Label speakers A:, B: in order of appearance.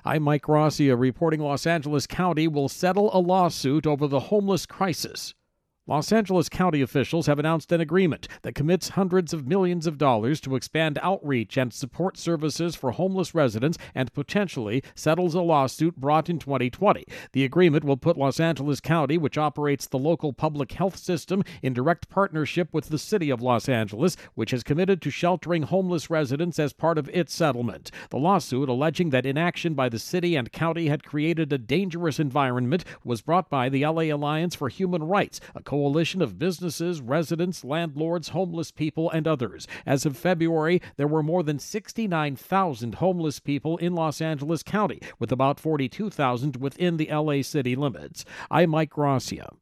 A: I'm Mike Gracia reporting Los Angeles County will settle a lawsuit over the homeless crisis. Los Angeles County officials have announced an agreement that commits hundreds of millions of dollars to expand outreach and support services for homeless residents and potentially settles a lawsuit brought in 2020. The agreement will put Los Angeles County, which operates the local public health system, in direct partnership with the city of Los Angeles, which has committed to sheltering homeless residents as part of its settlement. The lawsuit, alleging that inaction by the city and county had created a dangerous environment, was brought by the LA Alliance for Human Rights, a coalition of businesses, residents, landlords, homeless people, and others. As of February, there were more than 69,000 homeless people in Los Angeles County, with about 42,000 within the LA city limits. I'm Mike Gracia.